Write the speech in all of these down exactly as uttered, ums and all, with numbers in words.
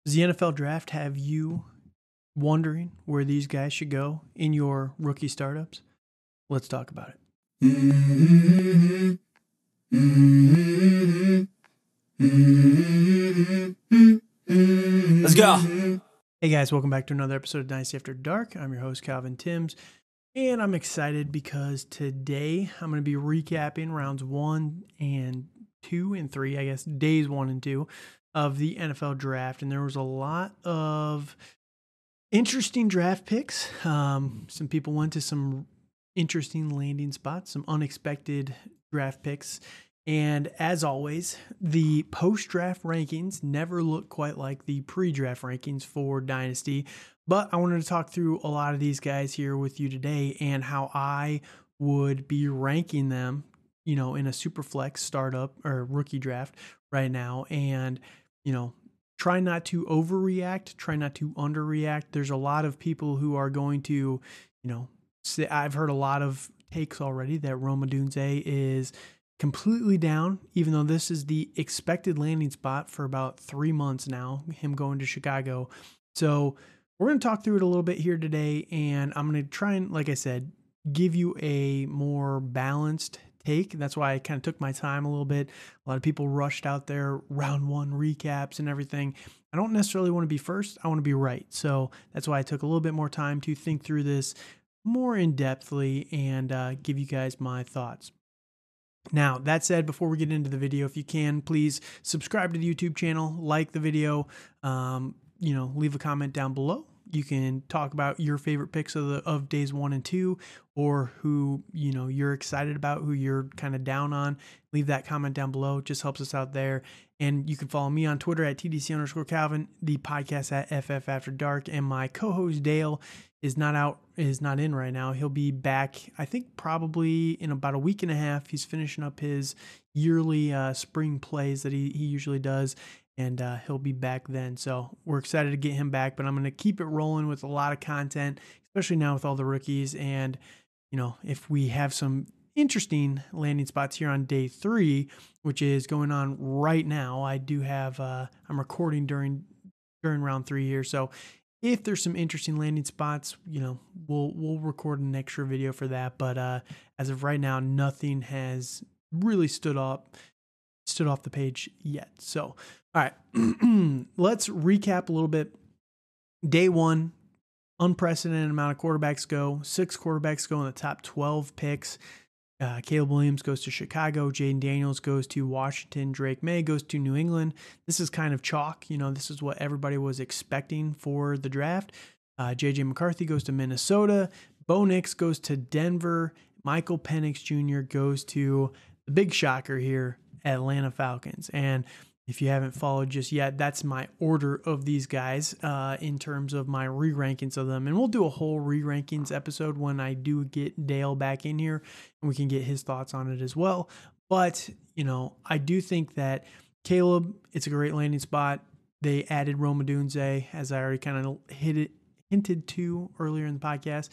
Does the N F L draft have you wondering where these guys should go in your rookie startups? Let's talk about it. Let's go. Hey guys, welcome back to another episode of Dynasty After Dark. I'm your host, Calvin Timms, and I'm excited because today I'm going to be recapping rounds one and two and three, I guess, days one and two of the N F L draft. And there was a lot of interesting draft picks. Um, some people went to some interesting landing spots, some unexpected draft picks. And as always, the post-draft rankings never look quite like the pre-draft rankings for Dynasty. But I wanted to talk through a lot of these guys here with you today and how I would be ranking them, you know, in a super flex startup or rookie draft right now. And, you know, try not to overreact, try not to underreact. There's a lot of people who are going to, you know, say, I've heard a lot of takes already that Rome Odunze is completely down, even though this is the expected landing spot for about three months now, him going to Chicago. So we're going to talk through it a little bit here today, and I'm going to try and, like I said, give you a more balanced take. That's why I kind of took my time a little bit. A lot of people rushed out their round one recaps and everything. I don't necessarily want to be first. I want to be right. So that's why I took a little bit more time to think through this more in-depthly and uh, give you guys my thoughts. Now, that said, before we get into the video, if you can, please subscribe to the YouTube channel, like the video, um, you know, leave a comment down below. You can talk about your favorite picks of the of days one and two, or who, you know, you're excited about, who you're kind of down on. Leave that comment down below. It just helps us out there. And you can follow me on Twitter at T D C underscore Calvin, the podcast at F F After Dark, and my co-host Dale is not out, is not in right now. He'll be back, I think, probably in about a week and a half. He's finishing up his yearly uh, spring plays that he, he usually does, and uh, he'll be back then. So we're excited to get him back, but I'm going to keep it rolling with a lot of content, especially now with all the rookies. And, you know, if we have some interesting landing spots here on day three, which is going on right now, I do have, uh, I'm recording during, during round three here. So if there's some interesting landing spots, you know, we'll we'll record an extra video for that. But uh, as of right now, nothing has really stood up, stood off the page yet. So, all right, let's recap a little bit. Day one, unprecedented amount of quarterbacks go. Six quarterbacks go in the top twelve picks. Uh, Caleb Williams goes to Chicago. Jayden Daniels goes to Washington. Drake May goes to New England. This is kind of chalk. You know, this is what everybody was expecting for the draft. Uh, J J McCarthy goes to Minnesota. Bo Nix goes to Denver. Michael Penix Junior goes to the big shocker here, Atlanta Falcons. And if you haven't followed just yet, that's my order of these guys uh, in terms of my re-rankings of them. And we'll do a whole re-rankings episode when I do get Dale back in here and we can get his thoughts on it as well. But, you know, I do think that Caleb, it's a great landing spot. They added Rome Odunze, as I already kind of hit it, hinted to earlier in the podcast.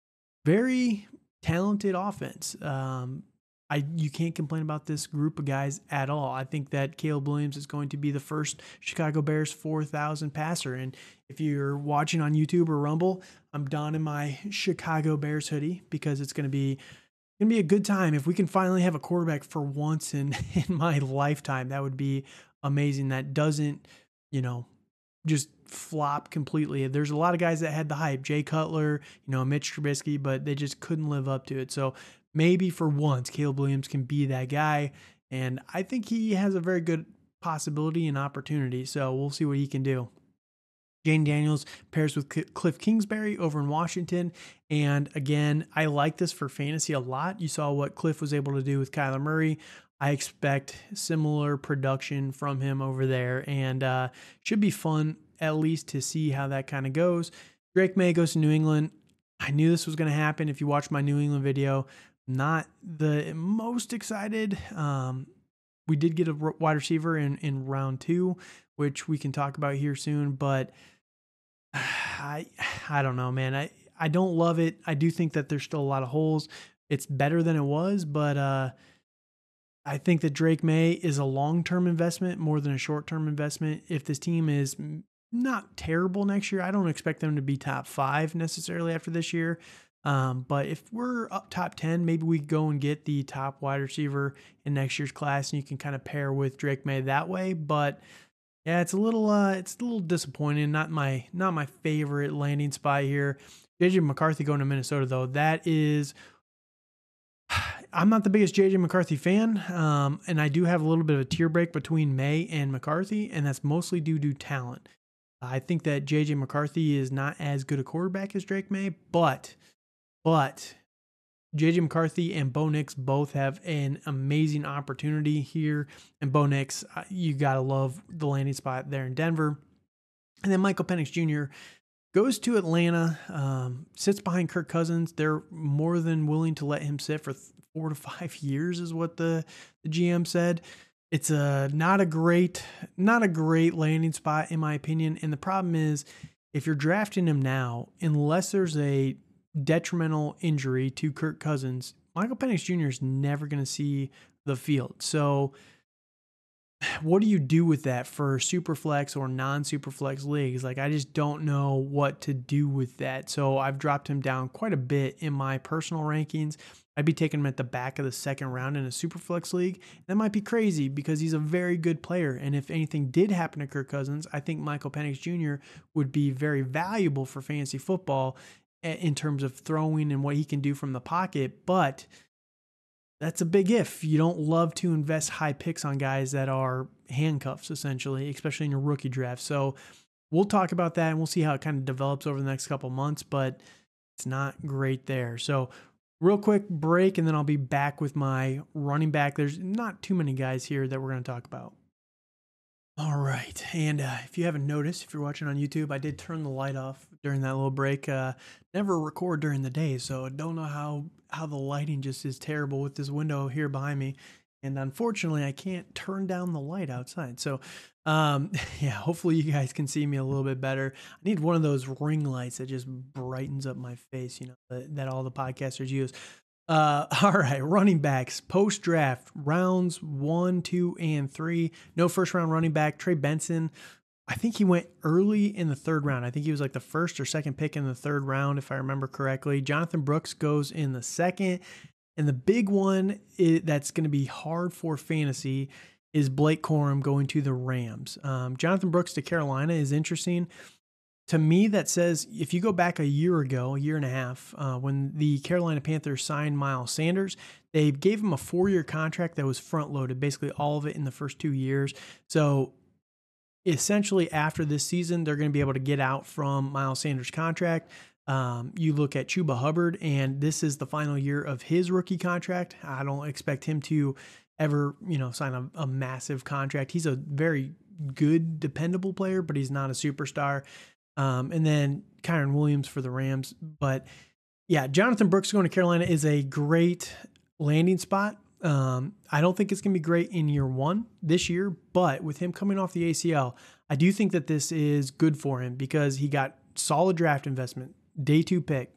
Very talented offense. Um, I, you can't complain about this group of guys at all. I think that Caleb Williams is going to be the first Chicago Bears four thousand passer. And if you're watching on YouTube or Rumble, I'm donning my Chicago Bears hoodie because it's going to be going to be a good time. If we can finally have a quarterback for once in, in my lifetime, that would be amazing. That doesn't, you know, just flop completely. There's a lot of guys that had the hype, Jay Cutler, you know, Mitch Trubisky, but they just couldn't live up to it. So maybe for once, Caleb Williams can be that guy. And I think he has a very good possibility and opportunity. So we'll see what he can do. Jayden Daniels pairs with Cliff Kingsbury over in Washington. And again, I like this for fantasy a lot. You saw what Cliff was able to do with Kyler Murray. I expect similar production from him over there, and uh, should be fun at least to see how that kind of goes. Drake May goes to New England. I knew this was going to happen. If you watch my New England video, not the most excited. Um, we did get a wide receiver in, in round two, which we can talk about here soon, but I I don't know, man. I, I don't love it. I do think that there's still a lot of holes. It's better than it was, but uh, I think that Drake May is a long-term investment more than a short-term investment. If this team is not terrible next year. I don't expect them to be top five necessarily after this year. Um, but if we're up top ten, maybe we go and get the top wide receiver in next year's class, and you can kind of pair with Drake May that way. But yeah, it's a little, uh, it's a little disappointing. Not my, not my favorite landing spot here. J J McCarthy going to Minnesota though. That is, I'm not the biggest J J McCarthy fan, um, and I do have a little bit of a tear break between May and McCarthy, and that's mostly due to talent. I think that J J McCarthy is not as good a quarterback as Drake May, but, but J J McCarthy and Bo Nix both have an amazing opportunity here. And Bo Nix, you got to love the landing spot there in Denver. And then Michael Penix Junior goes to Atlanta, um, sits behind Kirk Cousins. They're more than willing to let him sit for four to five years is what the, the G M said. It's a not a great, not a great landing spot in my opinion. And the problem is if you're drafting him now, unless there's a detrimental injury to Kirk Cousins, Michael Penix Junior is never going to see the field. So what do you do with that for super flex or non-super flex leagues? Like, I just don't know what to do with that. So I've dropped him down quite a bit in my personal rankings. I'd be taking him at the back of the second round in a super flex league. That might be crazy because he's a very good player. And if anything did happen to Kirk Cousins, I think Michael Penix Junior would be very valuable for fantasy football in terms of throwing and what he can do from the pocket. But that's a big if. You don't love to invest high picks on guys that are handcuffs, essentially, especially in your rookie draft. So we'll talk about that and we'll see how it kind of develops over the next couple months, but it's not great there. So real quick break, and then I'll be back with my running back. There's not too many guys here that we're going to talk about. All right. And uh, if you haven't noticed, if you're watching on YouTube, I did turn the light off during that little break. Uh, never record during the day, so I don't know how, how the lighting just is terrible with this window here behind me. And unfortunately, I can't turn down the light outside. So, um, yeah, hopefully you guys can see me a little bit better. I need one of those ring lights that just brightens up my face, you know, that, that all the podcasters use. Uh, all right, running backs, post-draft, rounds one, two, and three. No first-round running back. Trey Benson, I think he went early in the third round. I think he was like the first or second pick in the third round, if I remember correctly. Jonathan Brooks goes in the second. And the big one is, that's going to be hard for fantasy is Blake Corum going to the Rams. Um, Jonathan Brooks to Carolina is interesting. To me, that says if you go back a year ago, a year and a half, uh, when the Carolina Panthers signed Miles Sanders, they gave him a four-year contract that was front-loaded, basically all of it in the first two years. So essentially after this season, they're going to be able to get out from Miles Sanders' contract. Um, you look at Chuba Hubbard, and this is the final year of his rookie contract. I don't expect him to ever, you know, sign a, a massive contract. He's a very good, dependable player, but he's not a superstar. Um, and then Kyren Williams for the Rams. But yeah, Jonathan Brooks going to Carolina is a great landing spot. Um, I don't think it's going to be great in year one this year, but with him coming off the A C L, I do think that this is good for him because he got solid draft investment, day two pick.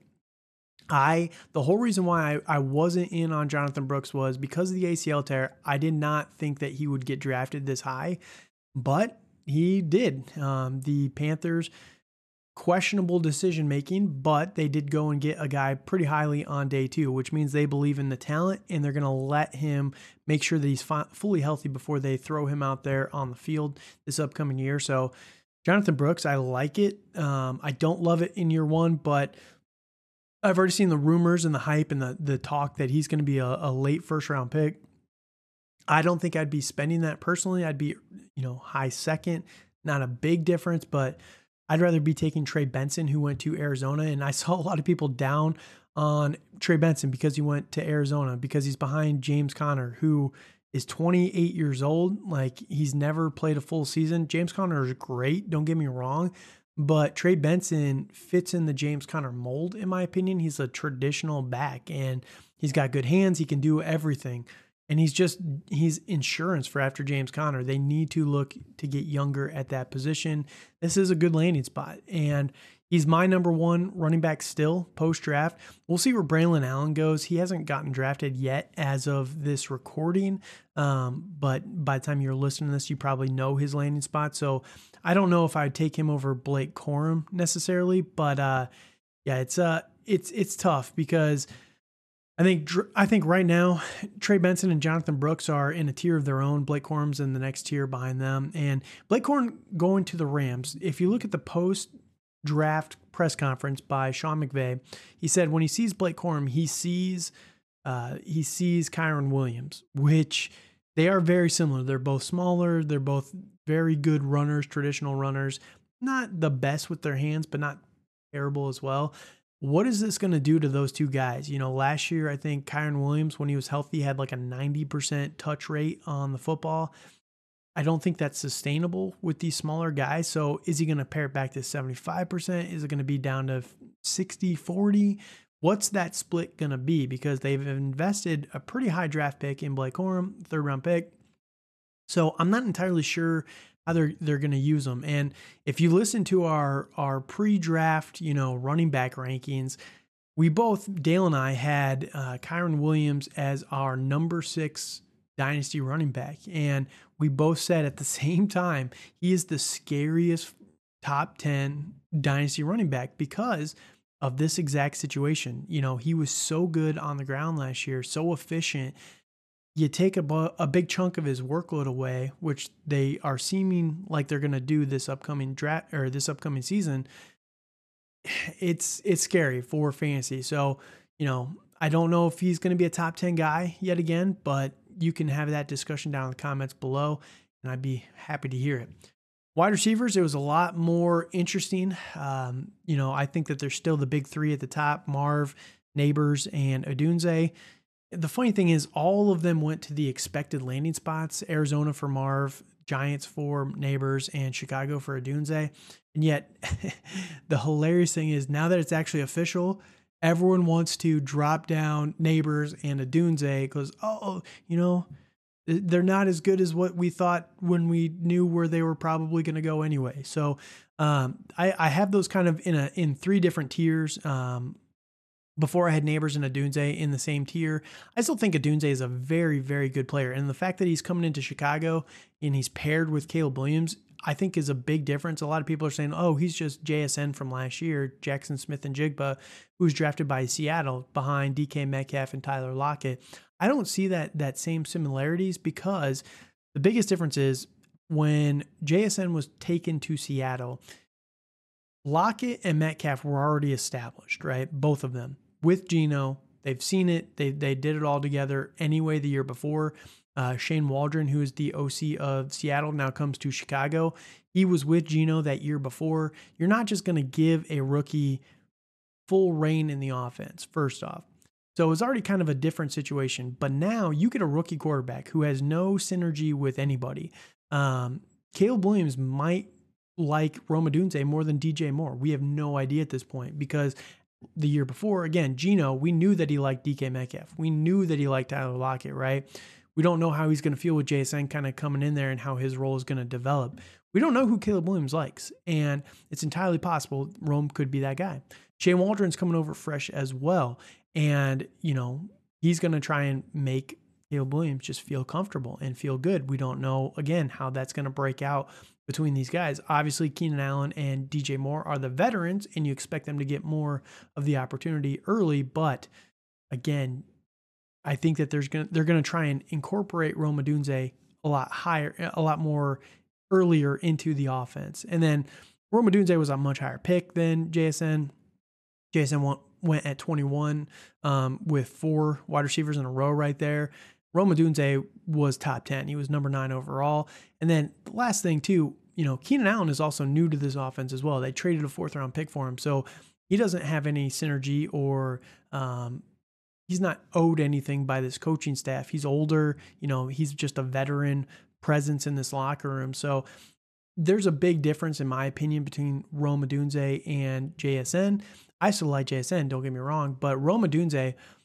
I, the whole reason why I, I wasn't in on Jonathan Brooks was because of the A C L tear. I did not think that he would get drafted this high, but he did. Um, the Panthers, questionable decision making, but they did go and get a guy pretty highly on day two, which means they believe in the talent and they're going to let him make sure that he's fi- fully healthy before they throw him out there on the field this upcoming year. So Jonathan Brooks, I like it. Um, I don't love it in year one, but I've already seen the rumors and the hype and the, the talk that he's going to be a, a late first round pick. I don't think I'd be spending that personally. I'd be, you know, high second, not a big difference, but I'd rather be taking Trey Benson, who went to Arizona. And I saw a lot of people down on Trey Benson because he went to Arizona, because he's behind James Conner, who is twenty-eight years old. Like, he's never played a full season. James Conner is great, don't get me wrong, but Trey Benson fits in the James Conner mold, in my opinion. He's a traditional back, and he's got good hands. He can do everything. And he's just, he's insurance for after James Conner. They need to look to get younger at that position. This is a good landing spot. And he's my number one running back still post-draft. We'll see where Braylon Allen goes. He hasn't gotten drafted yet as of this recording. Um, but by the time you're listening to this, you probably know his landing spot. So I don't know if I'd take him over Blake Corum necessarily. But uh, yeah, it's uh, it's it's tough because I think I think right now, Trey Benson and Jonathan Brooks are in a tier of their own. Blake Corum's in the next tier behind them. And Blake Corum going to the Rams, if you look at the post-draft press conference by Sean McVay, he said when he sees Blake Corum, he sees uh, he sees Kyron Williams, which they are very similar. They're both smaller. They're both very good runners, traditional runners. Not the best with their hands, but not terrible as well. What is this going to do to those two guys? You know, last year, I think Kyron Williams, when he was healthy, had like a ninety percent touch rate on the football. I don't think that's sustainable with these smaller guys. So is he going to pare it back to seventy-five percent? Is it going to be down to sixty forty? What's that split going to be? Because they've invested a pretty high draft pick in Blake Corum, third round pick. So I'm not entirely sure how they're they're going to use them. And if you listen to our our pre-draft, you know, running back rankings, we both, Dale and I, had uh, Kyron Williams as our number six dynasty running back, and we both said at the same time he is the scariest top ten dynasty running back because of this exact situation. You know, he was so good on the ground last year, so efficient. You take a, a big chunk of his workload away, which they are seeming like they're going to do this upcoming draft or this upcoming season. It's it's scary for fantasy. So, you know, I don't know if he's going to be a top ten guy yet again, but you can have that discussion down in the comments below, and I'd be happy to hear it. Wide receivers, it was a lot more interesting. Um, you know, I think that there's still the big three at the top: Marv, Neighbors, and Odunze. The funny thing is all of them went to the expected landing spots: Arizona for Marv, Giants for Neighbors, and Chicago for Odunze. And yet the hilarious thing is now that it's actually official, everyone wants to drop down Neighbors and Odunze because, oh, you know, they're not as good as what we thought when we knew where they were probably going to go anyway. So um, I, I have those kind of in a in three different tiers. Um, Before I had Neighbors and Odunze in the same tier. I still think Odunze is a very, very good player. And the fact that he's coming into Chicago and he's paired with Caleb Williams, I think is a big difference. A lot of people are saying, oh, he's just J S N from last year, Jackson Smith and Jigba, who was drafted by Seattle behind D K Metcalf and Tyler Lockett. I don't see that that same similarities because the biggest difference is when J S N was taken to Seattle, Lockett and Metcalf were already established, right? Both of them. With Geno, they've seen it. They they did it all together anyway the year before. Uh, Shane Waldron, who is the O C of Seattle, now comes to Chicago. He was with Geno that year before. You're not just going to give a rookie full reign in the offense, first off. So it was already kind of a different situation. But now you get a rookie quarterback who has no synergy with anybody. Um, Caleb Williams might like Rome Odunze more than D J Moore. We have no idea at this point because the year before, again, Geno, we knew that he liked D K Metcalf. We knew that he liked Tyler Lockett, right? We don't know how he's going to feel with J S N kind of coming in there and how his role is going to develop. We don't know who Caleb Williams likes, and it's entirely possible Rome could be that guy. Shane Waldron's coming over fresh as well, and, you know, he's going to try and make Caleb Williams just feel comfortable and feel good. We don't know, again, how that's going to break out between these guys. Obviously, Keenan Allen and D J Moore are the veterans, and you expect them to get more of the opportunity early. But again, I think that there's gonna they're gonna try and incorporate Rome Odunze a lot higher, a lot more earlier into the offense. And then Rome Odunze was a much higher pick than J S N. J S N went, went at twenty-one um, with four wide receivers in a row right there. Rome Odunze was top ten. He was number nine overall. And then the last thing too, you know, Keenan Allen is also new to this offense as well. They traded a fourth round pick for him. So he doesn't have any synergy or um, he's not owed anything by this coaching staff. He's older, you know, he's just a veteran presence in this locker room. So there's a big difference, in my opinion, between Rome Odunze and J S N. I still like J S N, don't get me wrong, but Rome Odunze,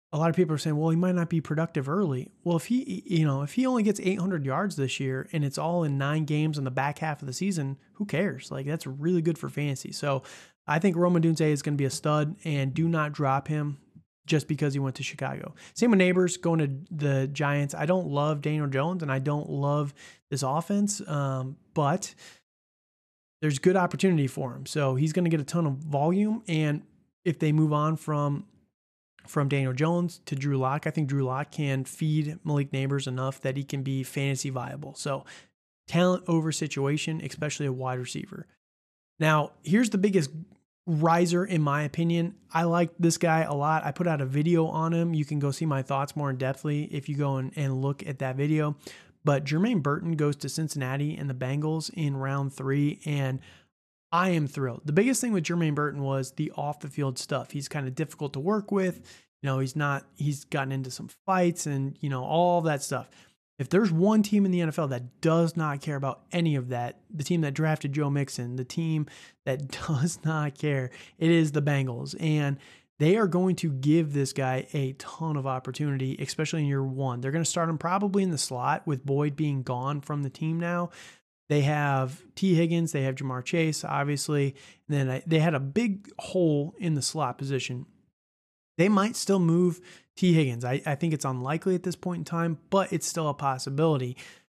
a lot of people are saying, well, he might not be productive early. Well, if he, you know, if he only gets eight hundred yards this year and it's all in nine games in the back half of the season, who cares? Like, that's really good for fantasy. So I think Rome Odunze is going to be a stud, and do not drop him just because he went to Chicago. Same with Neighbors going to the Giants. I don't love Daniel Jones and I don't love this offense, um, but there's good opportunity for him. So he's going to get a ton of volume. And if they move on from from Daniel Jones to Drew Lock, I think Drew Lock can feed Malik Neighbors enough that he can be fantasy viable. So talent over situation, especially a wide receiver. Now, here's the biggest riser in my opinion. I like this guy a lot. I put out a video on him. You can go see my thoughts more in depthly if you go and, and look at that video. But Jermaine Burton goes to Cincinnati and the Bengals in round three, and I am thrilled. The biggest thing with Jermaine Burton was the off the field stuff. He's kind of difficult to work with. You know, he's not, he's gotten into some fights and, you know, all that stuff. If there's one team in the N F L that does not care about any of that, the team that drafted Joe Mixon, the team that does not care, it is the Bengals. And they are going to give this guy a ton of opportunity, especially in year one. They're going to start him probably in the slot with Boyd being gone from the team now. They have T. Higgins, they have Jamar Chase, obviously. And then I, they had a big hole in the slot position. They might still move T. Higgins. I, I think it's unlikely at this point in time, but it's still a possibility.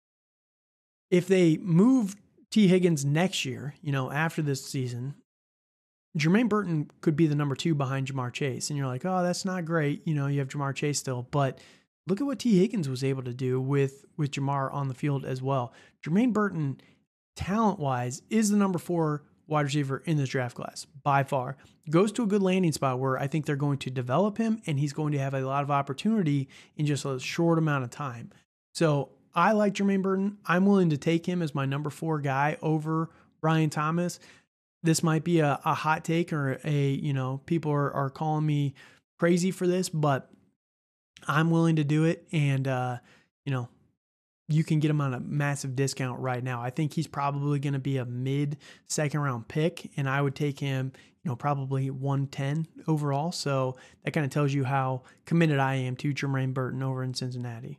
If they move T. Higgins next year, you know, after this season, Jermaine Burton could be the number two behind Jamar Chase. And you're like, oh, that's not great. You know, you have Jamar Chase still, but look at what T. Higgins was able to do with, with Jamar on the field as well. Jermaine Burton, talent-wise, is the number four wide receiver in this draft class by far. Goes to a good landing spot where I think they're going to develop him, and he's going to have a lot of opportunity in just a short amount of time. So I like Jermaine Burton. I'm willing to take him as my number four guy over Brian Thomas. This might be a, a hot take, or a, you know, people are, are calling me crazy for this, but I'm willing to do it. And, uh, you know, you can get him on a massive discount right now. I think he's probably going to be a mid second round pick, and I would take him, you know, probably one ten overall. So that kind of tells you how committed I am to Jermaine Burton over in Cincinnati.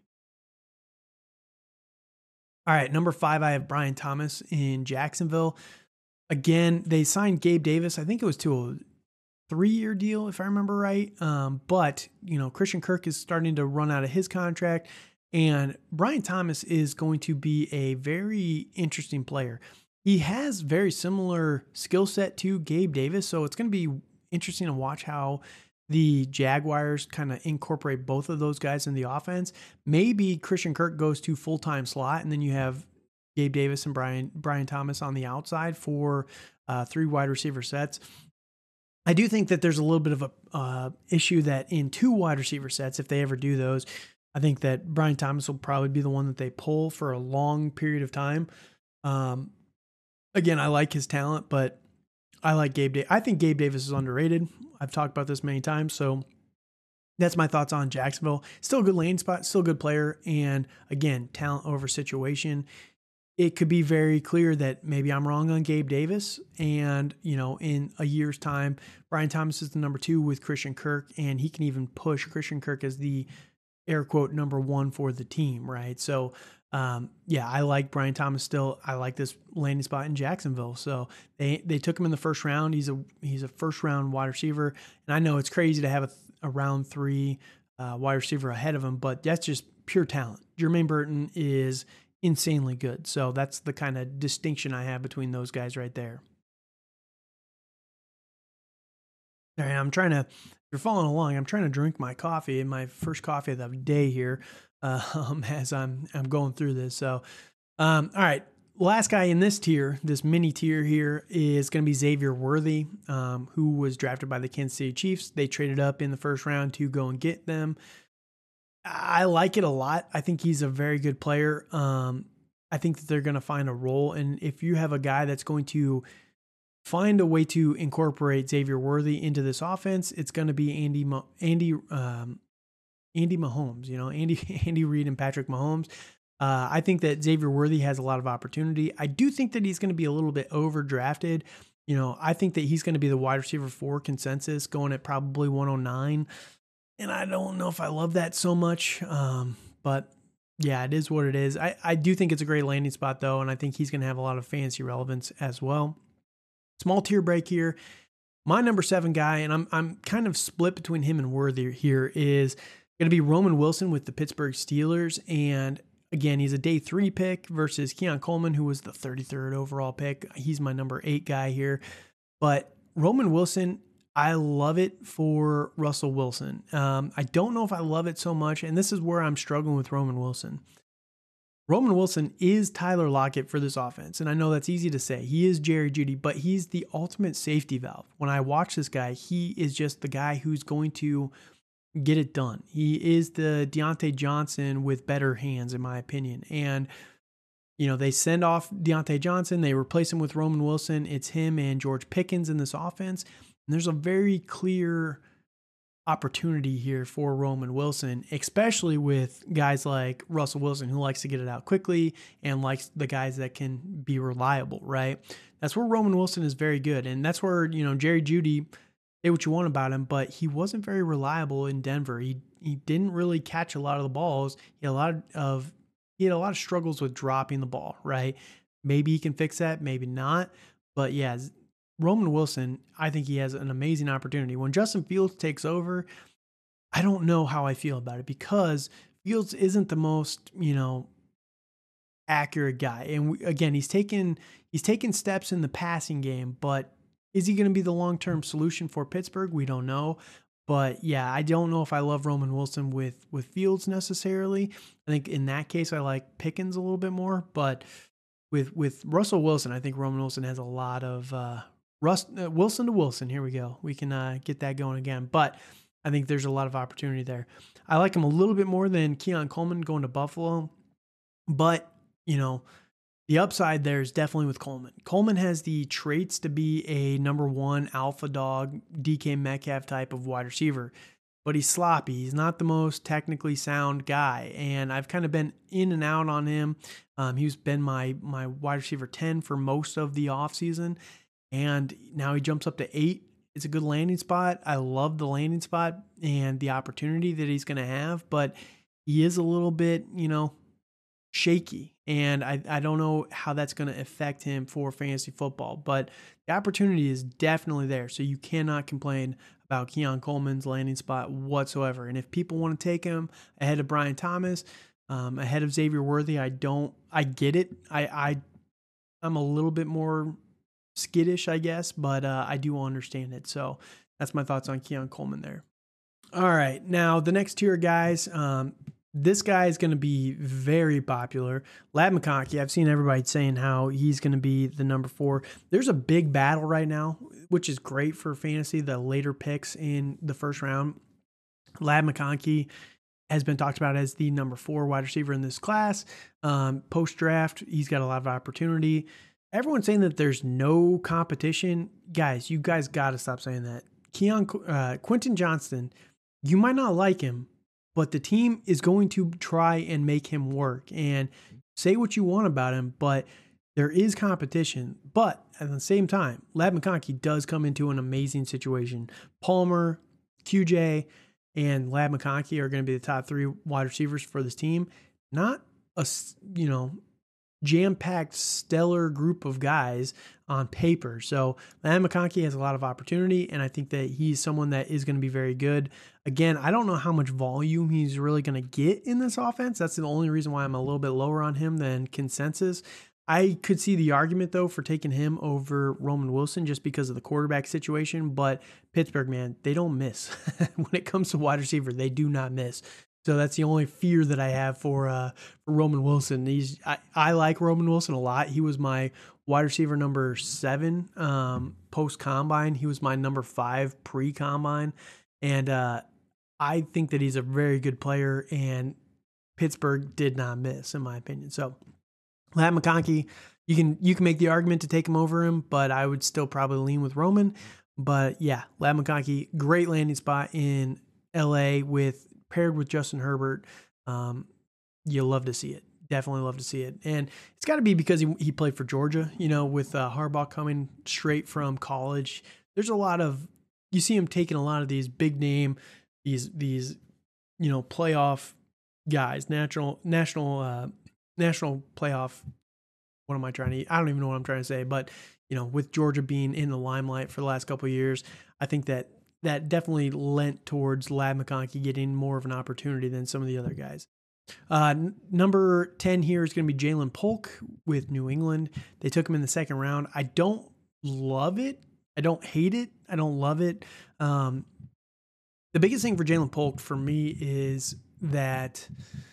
All right, number five, I have Brian Thomas in Jacksonville. Again, they signed Gabe Davis. I think it was to a three-year deal, if I remember right. Um, but, you know, Christian Kirk is starting to run out of his contract, and Brian Thomas is going to be a very interesting player. He has very similar skill set to Gabe Davis, so it's going to be interesting to watch how the Jaguars kind of incorporate both of those guys in the offense. Maybe Christian Kirk goes to full-time slot, and then you have Gabe Davis and Brian Brian Thomas on the outside for uh, three wide receiver sets. I do think that there's a little bit of a uh, issue that in two wide receiver sets, if they ever do those, I think that Brian Thomas will probably be the one that they pull for a long period of time. Um, again, I like his talent, but I like Gabe Davis. I think Gabe Davis is underrated. I've talked about this many times, so that's my thoughts on Jacksonville. Still a good lane spot, still a good player, and again, talent over situation. It could be very clear that maybe I'm wrong on Gabe Davis, and, you know, in a year's time, Brian Thomas is the number two with Christian Kirk, and he can even push Christian Kirk as the air quote number one for the team, right? So, um, yeah, I like Brian Thomas still. I like this landing spot in Jacksonville. So they they took him in the first round. He's a he's a first round wide receiver, and I know it's crazy to have a, a round three uh, wide receiver ahead of him, but that's just pure talent. Jermaine Burton is insanely good. So that's the kind of distinction I have between those guys right there. All right, I'm trying to, if you're following along, I'm trying to drink my coffee, my first coffee of the day here, uh, um, as I'm I'm going through this. So, um, all right, last guy in this tier, this mini tier here, is going to be Xavier Worthy, um, who was drafted by the Kansas City Chiefs. They traded up in the first round to go and get them. I like it a lot. I think he's a very good player. Um, I think that they're going to find a role. And if you have a guy that's going to find a way to incorporate Xavier Worthy into this offense, it's going to be Andy, Andy, um, Andy Mahomes, you know, Andy, Andy Reid and Patrick Mahomes. Uh, I think that Xavier Worthy has a lot of opportunity. I do think that he's going to be a little bit overdrafted. You know, I think that he's going to be the wide receiver four consensus, going at probably one oh nine. And I don't know if I love that so much. Um, but yeah, it is what it is. I, I do think it's a great landing spot though. And I think he's going to have a lot of fantasy relevance as well. Small tier break here. My number seven guy, and I'm I'm kind of split between him and Worthy here, is going to be Roman Wilson with the Pittsburgh Steelers. And again, he's a day three pick versus Keon Coleman, who was the thirty-third overall pick. He's my number eight guy here. But Roman Wilson, I love it for Russell Wilson. Um, I don't know if I love it so much, and this is where I'm struggling with Roman Wilson. Roman Wilson is Tyler Lockett for this offense, and I know that's easy to say. He is Jerry Jeudy, but he's the ultimate safety valve. When I watch this guy, he is just the guy who's going to get it done. He is the Deontay Johnson with better hands, in my opinion. And, you know, they send off Deontay Johnson, they replace him with Roman Wilson. It's him and George Pickens in this offense. And there's a very clear opportunity here for Roman Wilson, especially with guys like Russell Wilson, who likes to get it out quickly and likes the guys that can be reliable, right? That's where Roman Wilson is very good. And that's where, you know, Jerry Jeudy, say what you want about him, but he wasn't very reliable in Denver. He he didn't really catch a lot of the balls. He had a lot of he had a lot of struggles with dropping the ball, right? Maybe he can fix that, maybe not. But yeah, Roman Wilson, I think he has an amazing opportunity. When Justin Fields takes over, I don't know how I feel about it because Fields isn't the most, you know, accurate guy. And we, again, he's taken he's taken steps in the passing game, but is he going to be the long-term solution for Pittsburgh? We don't know. But yeah, I don't know if I love Roman Wilson with with Fields necessarily. I think in that case, I like Pickens a little bit more. But with with Russell Wilson, I think Roman Wilson has a lot of uh, Russ uh, Wilson to Wilson. Here we go. We can uh, get that going again. But I think there's a lot of opportunity there. I like him a little bit more than Keon Coleman going to Buffalo. But, you know, the upside there is definitely with Coleman. Coleman has the traits to be a number one alpha dog, D K Metcalf type of wide receiver, but he's sloppy. He's not the most technically sound guy, and I've kind of been in and out on him. Um, he's been my my wide receiver ten for most of the offseason, and now he jumps up to eight. It's a good landing spot. I love the landing spot and the opportunity that he's going to have, but he is a little bit, you know, shaky. And I, I don't know how that's going to affect him for fantasy football, but the opportunity is definitely there. So you cannot complain about Keon Coleman's landing spot whatsoever. And if people want to take him ahead of Brian Thomas, um, ahead of Xavier Worthy, I don't, I get it. I, I, I'm a little bit more skittish, I guess, but uh, I do understand it. So that's my thoughts on Keon Coleman there. All right. Now the next tier guys, um, this guy is going to be very popular. Ladd McConkey, I've seen everybody saying how he's going to be the number four. There's a big battle right now, which is great for fantasy, the later picks in the first round. Ladd McConkey has been talked about as the number four wide receiver in this class. Um, post-draft, he's got a lot of opportunity. Everyone's saying that there's no competition. Guys, you guys got to stop saying that. Keon, uh, Quentin Johnston, you might not like him, but the team is going to try and make him work. And say what you want about him, but there is competition. But at the same time, Ladd McConkey does come into an amazing situation. Palmer, Q J, and Ladd McConkey are going to be the top three wide receivers for this team. Not a, you know, jam-packed, stellar group of guys on paper. So Ladd McConkey has a lot of opportunity, and I think that he's someone that is going to be very good. Again, I don't know how much volume he's really going to get in this offense. That's the only reason why I'm a little bit lower on him than consensus. I could see the argument, though, for taking him over Roman Wilson just because of the quarterback situation, but Pittsburgh, man, they don't miss. When it comes to wide receiver, they do not miss. So that's the only fear that I have for uh, for Roman Wilson. He's I, I like Roman Wilson a lot. He was my wide receiver number seven um, post-combine. He was my number five pre-combine. And uh, I think that he's a very good player, and Pittsburgh did not miss, in my opinion. So Ladd McConkey, you can you can make the argument to take him over him, but I would still probably lean with Roman. But yeah, Ladd McConkey, great landing spot in L A with paired with Justin Herbert. Um, you'll love to see it. Definitely love to see it. And it's got to be because he, he played for Georgia, you know, with uh, Harbaugh coming straight from college. There's a lot of, you see him taking a lot of these big name, these these you know playoff guys, national national uh, national playoff. What am I trying to? I don't even know what I'm trying to say, but you know, with Georgia being in the limelight for the last couple of years, I think that that definitely lent towards Ladd McConkey getting more of an opportunity than some of the other guys. Uh, n- number ten here is going to be Jalen Polk with New England. They took him in the second round. I don't love it. I don't hate it. I don't love it. Um, the biggest thing for Jalen Polk for me is that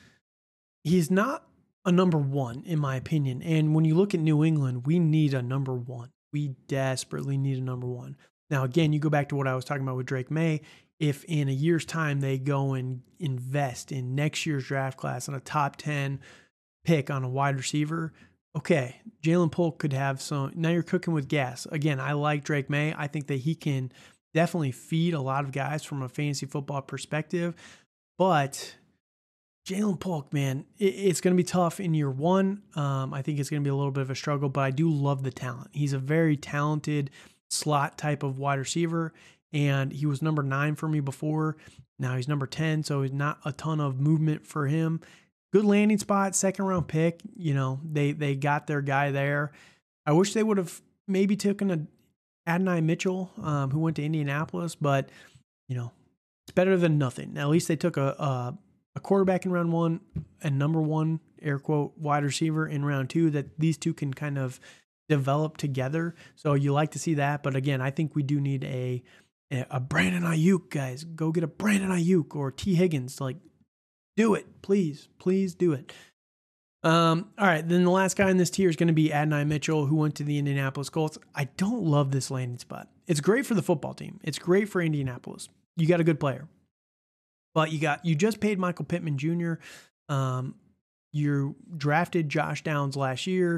he's not a number one, in my opinion. And when you look at New England, we need a number one. We desperately need a number one. Now, again, you go back to what I was talking about with Drake May. If in a year's time they go and invest in next year's draft class on a top ten pick on a wide receiver, okay, Jalen Polk could have some. Now you're cooking with gas. Again, I like Drake May. I think that he can definitely feed a lot of guys from a fantasy football perspective. But Jalen Polk, man, it, it's going to be tough in year one. Um, I think it's going to be a little bit of a struggle, but I do love the talent. He's a very talented slot type of wide receiver, and he was number nine for me before. Now he's number ten, so he's not a ton of movement for him. Good landing spot, second round pick. You know, they they got their guy there. I wish they would have maybe taken a Adonai Mitchell, um, who went to Indianapolis, but you know, it's better than nothing. At least they took a, a a quarterback in round one and number one air quote wide receiver in round two. That these two can kind of develop together. So you like to see that, but again, I think we do need a a Brandon Ayuk, guys. Go get a Brandon Ayuk or T Higgins. Like, do it, please, please do it. Um, all right, then the last guy in this tier is going to be Adonai Mitchell, who went to the Indianapolis Colts. I don't love this landing spot. It's great for the football team. It's great for Indianapolis. You got a good player, but you got you just paid Michael Pittman Junior Um, you drafted Josh Downs last year.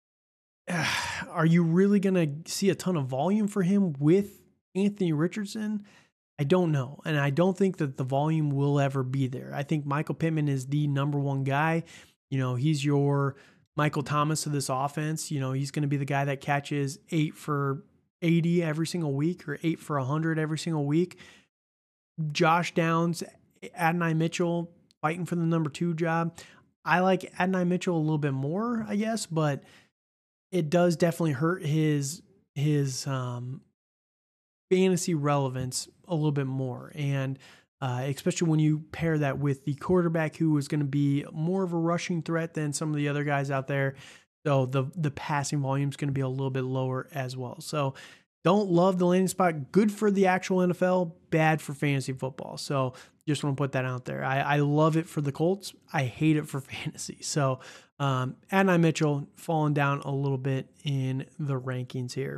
Are you really going to see a ton of volume for him with Anthony Richardson? I don't know. And I don't think that the volume will ever be there. I think Michael Pittman is the number one guy. You know, he's your Michael Thomas of this offense. You know, he's going to be the guy that catches eight for eighty every single week or eight for one hundred every single week. Josh Downs, Adonai Mitchell fighting for the number two job. I like Adonai Mitchell a little bit more, I guess, but it does definitely hurt his his um, fantasy relevance a little bit more. And uh, especially when you pair that with the quarterback who is going to be more of a rushing threat than some of the other guys out there. So the, the passing volume is going to be a little bit lower as well. So don't love the landing spot. Good for the actual N F L, bad for fantasy football. So just want to put that out there. I, I love it for the Colts. I hate it for fantasy. So um, Adonai Mitchell falling down a little bit in the rankings here.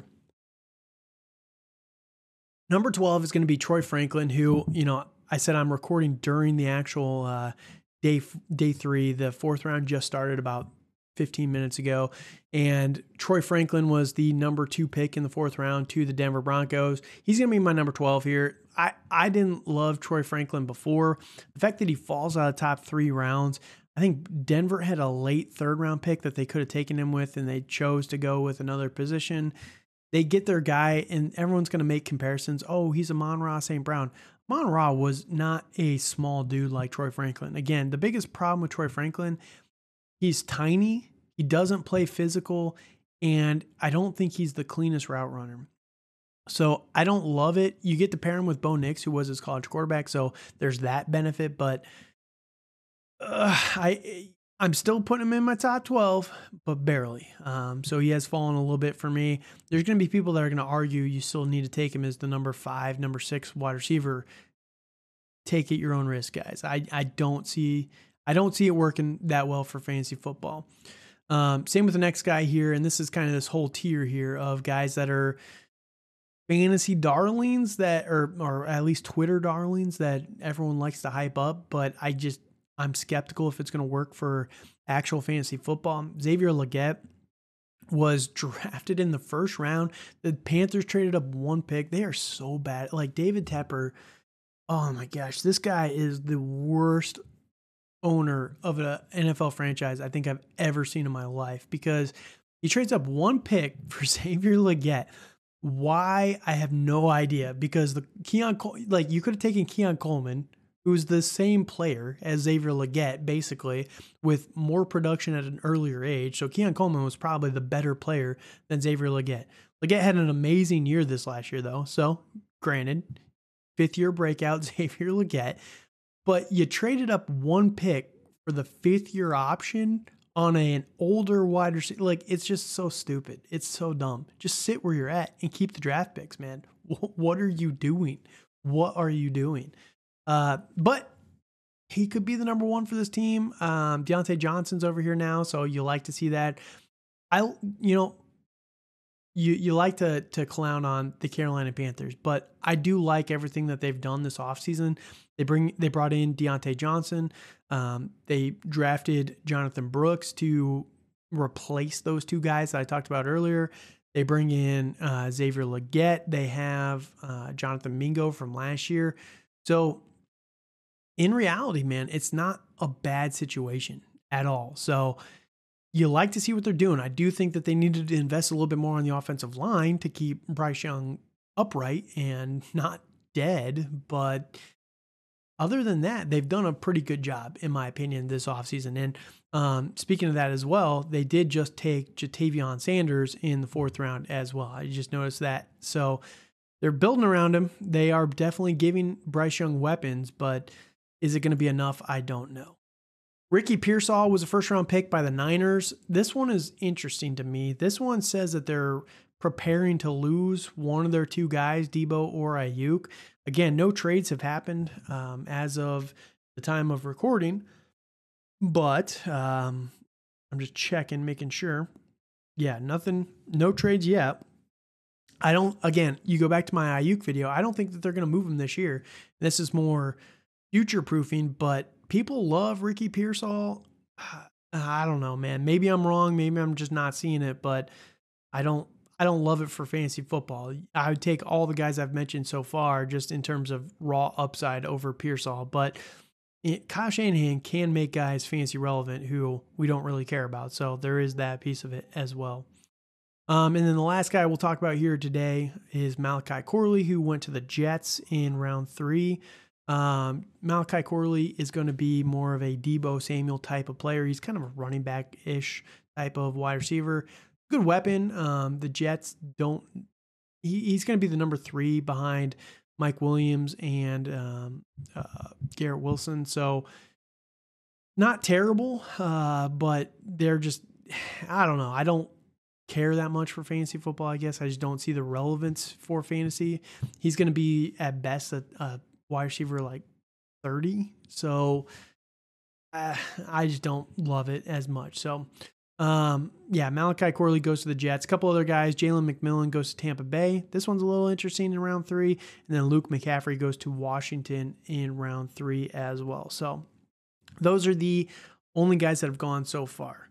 Number twelve is going to be Troy Franklin, who, you know, I said I'm recording during the actual uh, day day three. The fourth round just started about fifteen minutes ago. And Troy Franklin was the number two pick in the fourth round to the Denver Broncos. He's going to be my number twelve here. I, I didn't love Troy Franklin before. The fact that he falls out of the top three rounds, I think Denver had a late third round pick that they could have taken him with, and they chose to go with another position. They get their guy, and everyone's going to make comparisons. Oh, he's Amon-Ra Saint Brown. Amon-Ra was not a small dude like Troy Franklin. Again, the biggest problem with Troy Franklin, he's tiny, he doesn't play physical, and I don't think he's the cleanest route runner. So I don't love it. You get to pair him with Bo Nix, who was his college quarterback, so there's that benefit, but uh, I... I'm still putting him in my top twelve, but barely. Um, so he has fallen a little bit for me. There's going to be people that are going to argue you still need to take him as the number five, number six wide receiver. Take it your own risk, guys. I, I don't see I don't see it working that well for fantasy football. Um, same with the next guy here, and this is kind of this whole tier here of guys that are fantasy darlings that are, or at least Twitter darlings that everyone likes to hype up, but I just I'm skeptical if it's going to work for actual fantasy football. Xavier Legette was drafted in the first round. The Panthers traded up one pick. They are so bad. Like David Tepper, oh my gosh, this guy is the worst owner of an N F L franchise I think I've ever seen in my life, because he trades up one pick for Xavier Legette. Why? I have no idea, because the Keon Col- like you could have taken Keon Coleman, who's the same player as Xavier Legette, basically, with more production at an earlier age. So Keon Coleman was probably the better player than Xavier Legette. Legette had an amazing year this last year, though. So, granted, fifth year breakout, Xavier Legette. But you traded up one pick for the fifth year option on an older wide receiver. Like, it's just so stupid. It's so dumb. Just sit where you're at and keep the draft picks, man. What are you doing? What are you doing? Uh, but he could be the number one for this team. Um, Deontay Johnson's over here now, so you like to see that. I, you know, you you like to to clown on the Carolina Panthers, but I do like everything that they've done this offseason. They bring they brought in Deontay Johnson. Um, they drafted Jonathan Brooks to replace those two guys that I talked about earlier. They bring in uh, Xavier Legette. They have uh, Jonathan Mingo from last year. So in reality, man, it's not a bad situation at all. So you like to see what they're doing. I do think that they needed to invest a little bit more on the offensive line to keep Bryce Young upright and not dead. But other than that, they've done a pretty good job, in my opinion, this offseason. And um, speaking of that as well, they did just take Jatavion Sanders in the fourth round as well. I just noticed that. So they're building around him. They are definitely giving Bryce Young weapons, but is it going to be enough? I don't know. Ricky Pearsall was a first-round pick by the Niners. This one is interesting to me. This one says that they're preparing to lose one of their two guys, Debo or Ayuk. Again, no trades have happened um, as of the time of recording, but um, I'm just checking, making sure. Yeah, nothing, no trades yet. I don't, again, you go back to my Ayuk video, I don't think that they're going to move him this year. This is more future-proofing, but people love Ricky Pearsall. I don't know, man. Maybe I'm wrong. Maybe I'm just not seeing it, but I don't I don't love it for fantasy football. I would take all the guys I've mentioned so far just in terms of raw upside over Pearsall, but it, Kyle Shanahan can make guys fantasy relevant who we don't really care about. So there is that piece of it as well. Um, and then the last guy we'll talk about here today is Malachi Corley, who went to the Jets in round three. Um, Malachi Corley is going to be more of a Debo Samuel type of player. He's kind of a running back-ish type of wide receiver. Good weapon. Um, the Jets don't, he, he's going to be the number three behind Mike Williams and um, uh, Garrett Wilson. So not terrible, uh, but they're just, I don't know. I don't care that much for fantasy football, I guess. I just don't see the relevance for fantasy. He's going to be at best a, a wide receiver like thirty. So uh, I just don't love it as much. So um, yeah, Malachi Corley goes to the Jets. A couple other guys, Jalen McMillan goes to Tampa Bay. This one's a little interesting in round three. And then Luke McCaffrey goes to Washington in round three as well. So those are the only guys that have gone so far.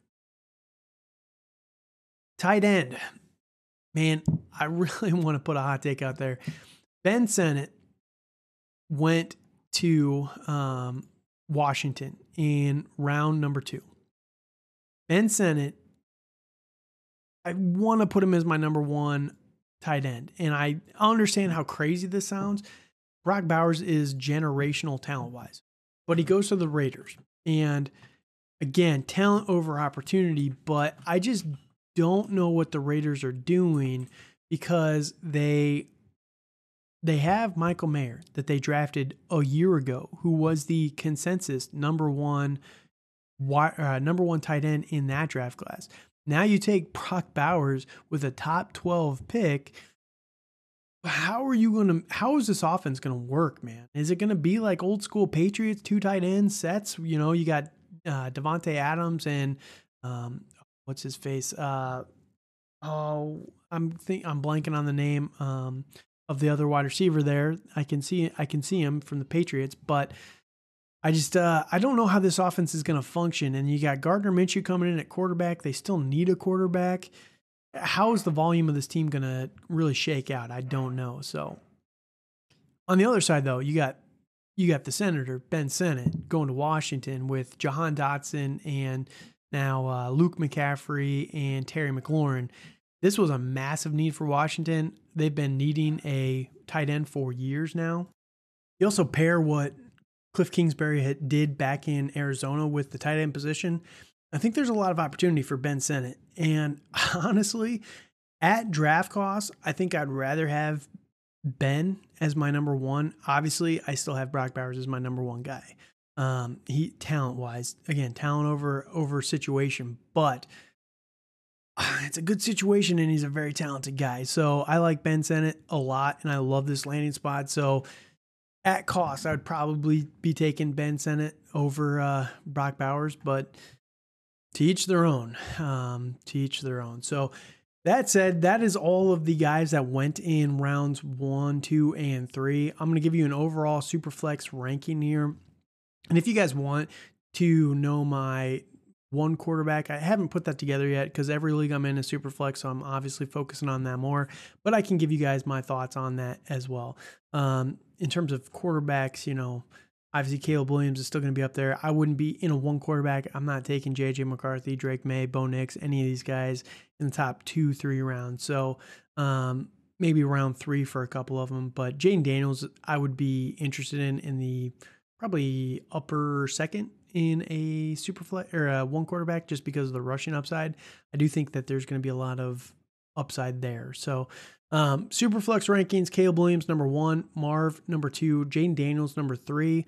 Tight end. Man, I really want to put a hot take out there. Ben Sinnott went to um, Washington in round number two. Ben Sinnott, I want to put him as my number one tight end. And I understand how crazy this sounds. Brock Bowers is generational talent-wise, but he goes to the Raiders. And again, talent over opportunity, but I just don't know what the Raiders are doing because they they have Michael Mayer that they drafted a year ago, who was the consensus number one uh, number one tight end in that draft class. Now you take Brock Bowers with a top twelve pick. How are you going to, how is this offense going to work, man? Is it going to be like old school Patriots, two tight end sets? You know, you got uh, Devontae Adams and um, what's his face? Uh, oh, I'm think I'm blanking on the name um, of the other wide receiver there. I can see I can see him from the Patriots, but I just uh, I don't know how this offense is going to function. And you got Gardner Minshew coming in at quarterback. They still need a quarterback. How is the volume of this team going to really shake out? I don't know. So on the other side, though, you got you got the Senator Ben Sinnott going to Washington with Jahan Dotson and now uh, Luke McCaffrey and Terry McLaurin. This was a massive need for Washington. They've been needing a tight end for years now. You also pair what Cliff Kingsbury had, did back in Arizona with the tight end position. I think there's a lot of opportunity for Ben Sinnott. And honestly, at draft costs, I think I'd rather have Ben as my number one. Obviously, I still have Brock Bowers as my number one guy. Um, he talent wise, again, talent over over situation, but uh, it's a good situation, and he's a very talented guy. So I like Ben Sinnott a lot, and I love this landing spot. So at cost, I would probably be taking Ben Sinnott over uh, Brock Bowers, but to each their own. Um, to each their own. So that said, that is all of the guys that went in rounds one, two, and three. I'm going to give you an overall Superflex ranking here. And if you guys want to know my one quarterback, I haven't put that together yet because every league I'm in is Superflex, so I'm obviously focusing on that more. But I can give you guys my thoughts on that as well. Um, in terms of quarterbacks, you know, obviously Caleb Williams is still going to be up there. I wouldn't be in a one quarterback. I'm not taking J J McCarthy, Drake May, Bo Nix, any of these guys in the top two, three rounds. So um, maybe round three for a couple of them. But Jayden Daniels, I would be interested in in the probably upper second in a super flex or a one quarterback just because of the rushing upside. I do think that there's going to be a lot of upside there. So um, super flex rankings, Caleb Williams, number one, Marv, number two, Jayden Daniels, number three.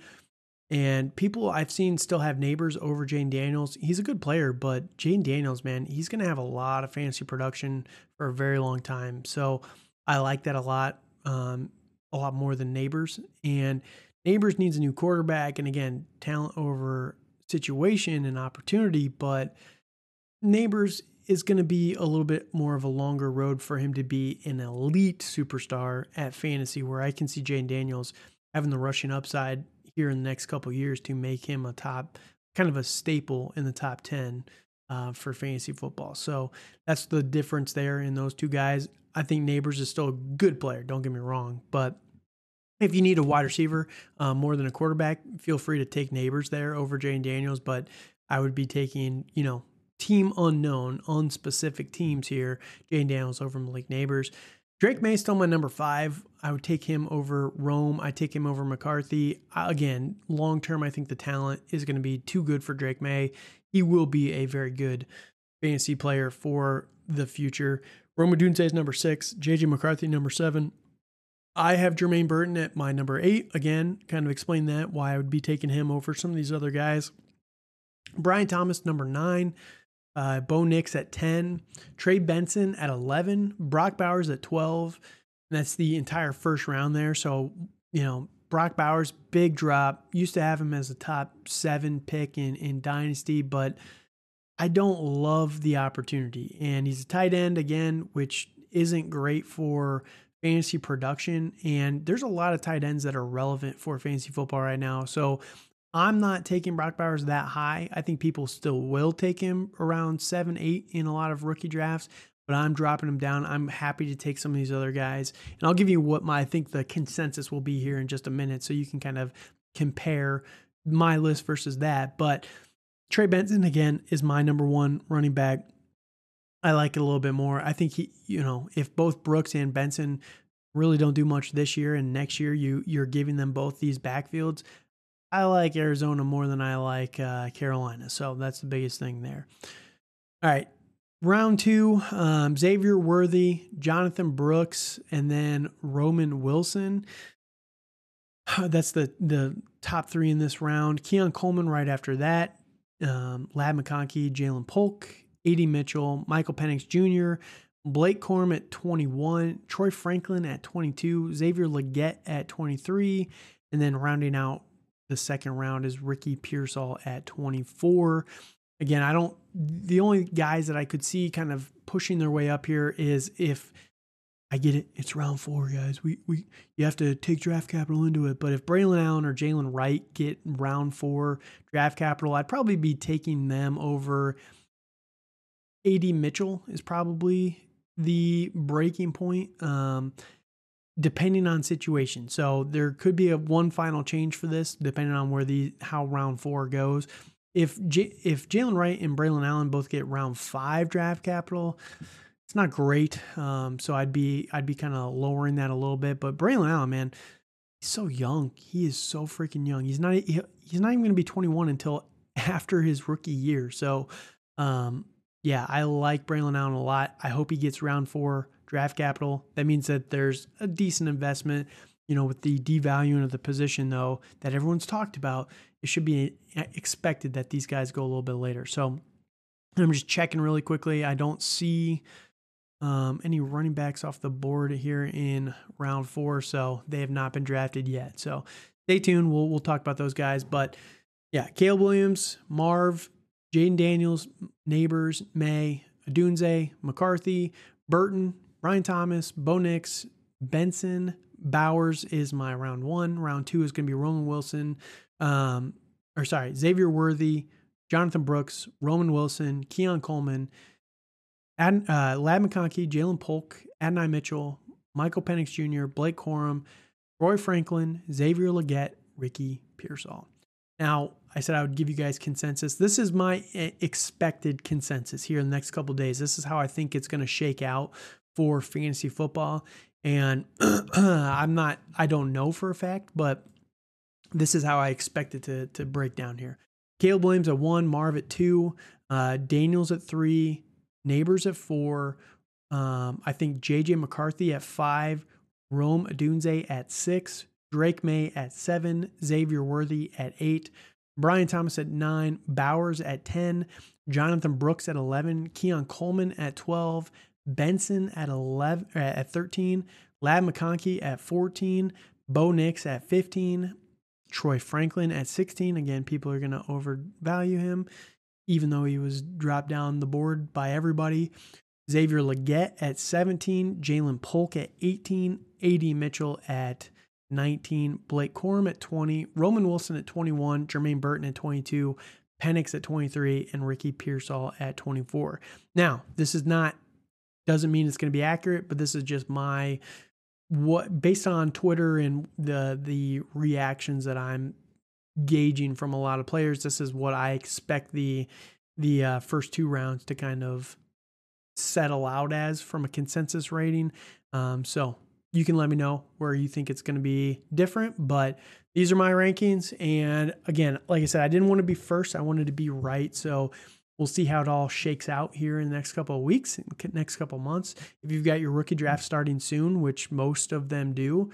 And people I've seen still have Neighbors over Jayden Daniels. He's a good player, but Jayden Daniels, man, he's going to have a lot of fantasy production for a very long time. So I like that a lot, um, a lot more than Neighbors. And Neighbors needs a new quarterback. And again, talent over situation and opportunity, but Neighbors is going to be a little bit more of a longer road for him to be an elite superstar at fantasy, where I can see Jayden Daniels having the rushing upside here in the next couple of years to make him a top, kind of a staple in the top ten uh, for fantasy football. So that's the difference there in those two guys. I think Neighbors is still a good player, don't get me wrong, but if you need a wide receiver uh, more than a quarterback, feel free to take Neighbors there over Jayden Daniels, but I would be taking, you know, team unknown, unspecific teams here, Jayden Daniels over Malik Neighbors. Drake May still my number five. I would take him over Rome. I take him over McCarthy. Again, long-term, I think the talent is going to be too good for Drake May. He will be a very good fantasy player for the future. Rome Odunze is number six. J J McCarthy, number seven. I have Jermaine Burton at my number eight. Again, kind of explain that, why I would be taking him over some of these other guys. Brian Thomas, number nine. Uh, Bo Nix at ten. Trey Benson at eleven. Brock Bowers at twelve. And that's the entire first round there. So, you know, Brock Bowers, big drop. Used to have him as a top seven pick in, in Dynasty, but I don't love the opportunity. And he's a tight end, again, which isn't great for fantasy production. And there's a lot of tight ends that are relevant for fantasy football right now. So I'm not taking Brock Bowers that high. I think people still will take him around seven, eight in a lot of rookie drafts, but I'm dropping him down. I'm happy to take some of these other guys. And I'll give you what my, I think the consensus will be here in just a minute, so you can kind of compare my list versus that. But Trey Benson, again, is my number one running back. I like it a little bit more. I think he, you know, if both Brooks and Benson really don't do much this year and next year, you, you're giving them both these backfields, I like Arizona more than I like uh, Carolina. So that's the biggest thing there. All right. Round two, um, Xavier Worthy, Jonathan Brooks, and then Roman Wilson. That's the, the top three in this round. Keon Coleman right after that. Um, Lad McConkey, Jalen Polk, A D Mitchell, Michael Penix Junior, Blake Corum at twenty-one, Troy Franklin at twenty-two, Xavier Legette at twenty-three, and then rounding out the second round is Ricky Pearsall at twenty-four. Again, I don't, the only guys that I could see kind of pushing their way up here is if, I get it, it's round four, guys. We, we, you have to take draft capital into it. But if Braylon Allen or Jalen Wright get round four draft capital, I'd probably be taking them over. A D Mitchell is probably the breaking point, um, depending on situation. So there could be a one final change for this, depending on where the how round four goes. If J, if Jalen Wright and Braylon Allen both get round five draft capital, it's not great. Um, so I'd be I'd be kind of lowering that a little bit. But Braylon Allen, man, he's so young. He is so freaking young. He's not he, he's not even going to be twenty-one until after his rookie year. So, um, yeah, I like Braylon Allen a lot. I hope he gets round four draft capital. That means that there's a decent investment. You know, with the devaluing of the position, though, that everyone's talked about, it should be expected that these guys go a little bit later. So I'm just checking really quickly. I don't see um, any running backs off the board here in round four, so they have not been drafted yet. So stay tuned. We'll we'll talk about those guys. But yeah, Caleb Williams, Marv, Jaden Daniels, Neighbors, May, Adunze, McCarthy, Burton, Brian Thomas, Bo Nix, Benson, Bowers is my round one. Round two is going to be Roman Wilson, um, or sorry, Xavier Worthy, Jonathan Brooks, Roman Wilson, Keon Coleman, Ad, uh, Ladd McConkey, Jalen Polk, Adonai Mitchell, Michael Penix Junior, Blake Corum, Roy Franklin, Xavier Legette, Ricky Pearsall. Now, I said I would give you guys consensus. This is my expected consensus here in the next couple of days. This is how I think it's going to shake out for fantasy football. And I'm not, I don't know for a fact, but this is how I expect it to, to break down here. Caleb Williams at one, Marv at two, uh, Daniels at three, Neighbors at four. Um, I think J J McCarthy at five, Rome Odunze at six, Drake May at seven, Xavier Worthy at eight, Brian Thomas at nine, Bowers at ten, Jonathan Brooks at eleven, Keon Coleman at twelve, Benson at eleven, at thirteen, Ladd McConkey at fourteen, Bo Nix at fifteen, Troy Franklin at sixteen. Again, people are going to overvalue him, even though he was dropped down the board by everybody. Xavier Legette at seventeen, Jalen Polk at eighteen, A D Mitchell at nineteen, Blake Corum at twenty, Roman Wilson at twenty-one, Jermaine Burton at twenty-two, Penix at twenty-three, and Ricky Pearsall at twenty-four. Now, this is not, doesn't mean it's going to be accurate, but this is just my, what based on Twitter and the the reactions that I'm gauging from a lot of players, this is what I expect the the uh, first two rounds to kind of settle out as from a consensus rating. Um, so you can let me know where you think it's going to be different, but these are my rankings. And again, like I said, I didn't want to be first. I wanted to be right. So we'll see how it all shakes out here in the next couple of weeks, next couple of months. If you've got your rookie draft starting soon, which most of them do,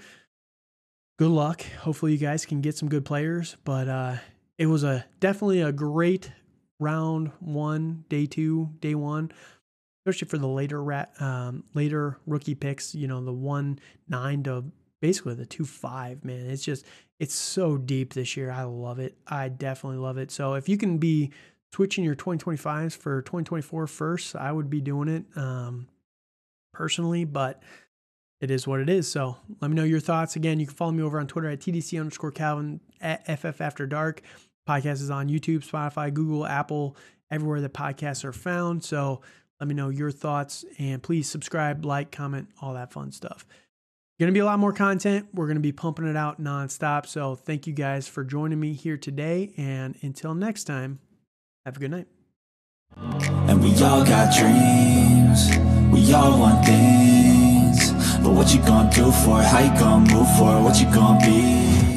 good luck. Hopefully you guys can get some good players, but uh, it was a definitely a great round one, day two, day one, especially for the later rat, um, later rookie picks, you know, the one nine to basically the two five, man. It's just, it's so deep this year. I love it. I definitely love it. So if you can be switching your twenty twenty-fives for twenty twenty-four first, I would be doing it um, personally, but it is what it is. So let me know your thoughts. Again, you can follow me over on Twitter at T D C underscore Calvin, at F F After Dark. Podcast is on YouTube, Spotify, Google, Apple, everywhere that podcasts are found. So let me know your thoughts, and please subscribe, like, comment, all that fun stuff. Going to be a lot more content. We're going to be pumping it out nonstop. So thank you guys for joining me here today. And until next time, have a good night. And we all got dreams, we all want things, but what you gonna do for it? How you gonna move for it? What you gonna be?